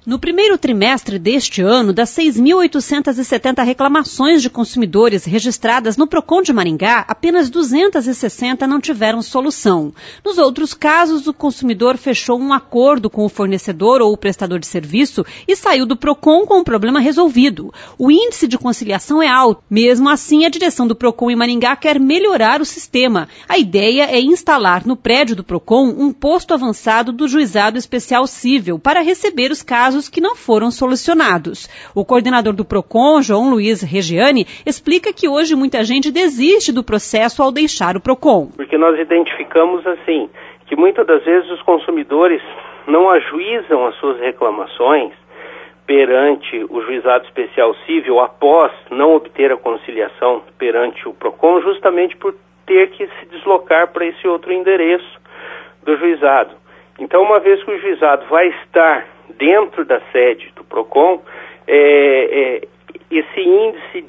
No primeiro trimestre deste ano, das 6.870 reclamações de consumidores registradas no PROCON de Maringá, apenas 260 não tiveram solução. Nos outros casos, o consumidor fechou um acordo com o fornecedor ou o prestador de serviço e saiu do PROCON com o problema resolvido. O índice de conciliação é alto. Mesmo assim, a direção do PROCON em Maringá quer melhorar o sistema. A ideia é instalar no prédio do PROCON um posto avançado do Juizado Especial Cível para receber os casos que não foram solucionados. O coordenador do PROCON, João Luiz Regiani, explica que hoje muita gente desiste do processo ao deixar o PROCON. Porque nós identificamos assim, que muitas das vezes os consumidores não ajuizam as suas reclamações perante o Juizado Especial Cível após não obter a conciliação perante o PROCON, justamente por ter que se deslocar para esse outro endereço do juizado. Então, uma vez que o juizado vai estar dentro da sede do PROCON, esse índice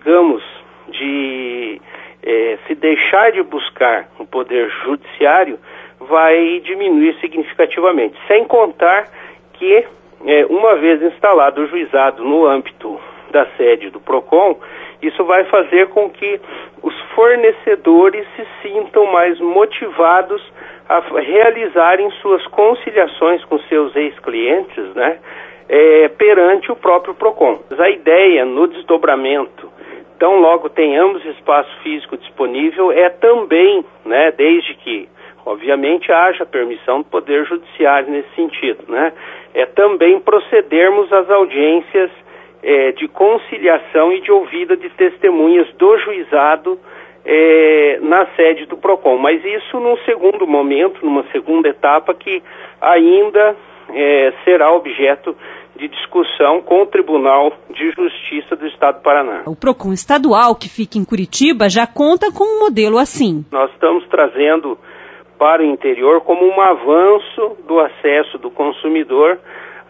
de se deixar de buscar o poder judiciário vai diminuir significativamente. Sem contar que, uma vez instalado o juizado no âmbito da sede do PROCON, isso vai fazer com que os fornecedores se sintam mais motivados a realizarem suas conciliações com seus ex-clientes, né, perante o próprio PROCON. A ideia no desdobramento, tão logo tenhamos espaço físico disponível, é também, né, desde que, obviamente, haja permissão do Poder Judiciário nesse sentido, né, é também procedermos às audiências de conciliação e de ouvida de testemunhas do juizado na sede do PROCON, mas isso num segundo momento, numa segunda etapa que ainda será objeto de discussão com o Tribunal de Justiça do Estado do Paraná. O PROCON estadual, que fica em Curitiba, já conta com um modelo assim. Nós estamos trazendo para o interior como um avanço do acesso do consumidor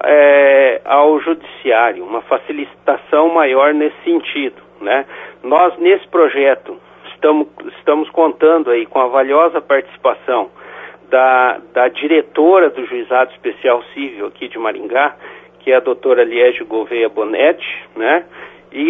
ao judiciário, uma facilitação maior nesse sentido, né? Nós, nesse projeto, estamos contando aí com a valiosa participação da diretora do Juizado Especial Cível aqui de Maringá, que é a doutora Liege Gouveia Bonetti, né? E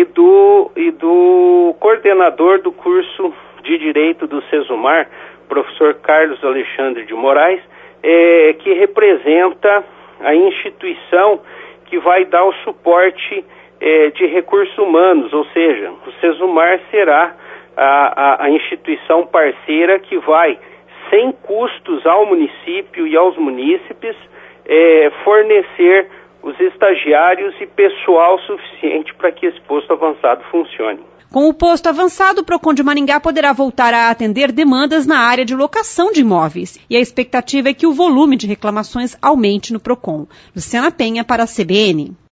do coordenador do curso de Direito do Sesumar, professor Carlos Alexandre de Moraes, que representa a instituição que vai dar o suporte de recursos humanos, ou seja, o Sesumar será a instituição parceira que vai, sem custos ao município e aos munícipes, fornecer os estagiários e pessoal suficiente para que esse posto avançado funcione. Com o posto avançado, o PROCON de Maringá poderá voltar a atender demandas na área de locação de imóveis. E a expectativa é que o volume de reclamações aumente no PROCON. Luciana Penha para a CBN.